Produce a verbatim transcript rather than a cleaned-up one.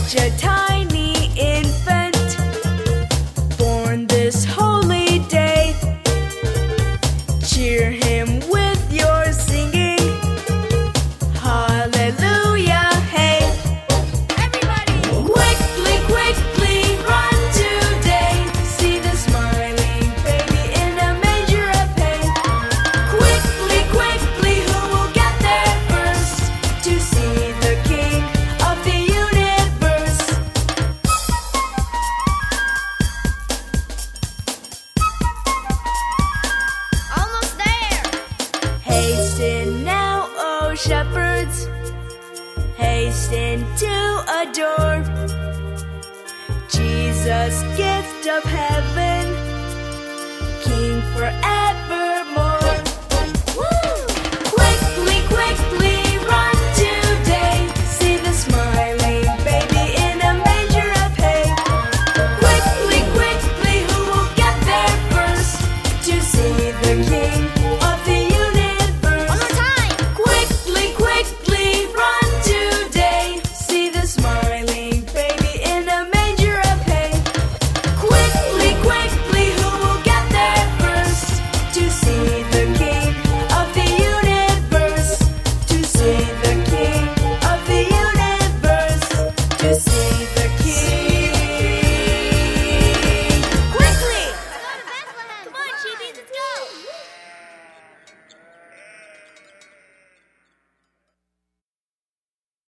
such a tiny infant, born this holy day. Cheer him with your singing, hallelujah, hey. Everybody! Quickly, quickly, run today, see the smiling baby in a manger of hay. Quickly, quickly, who will get there first to see the King of the universe? Almost there! Hasten now, O shepherds, hasten to adore Jesus, gift of heaven, King forever.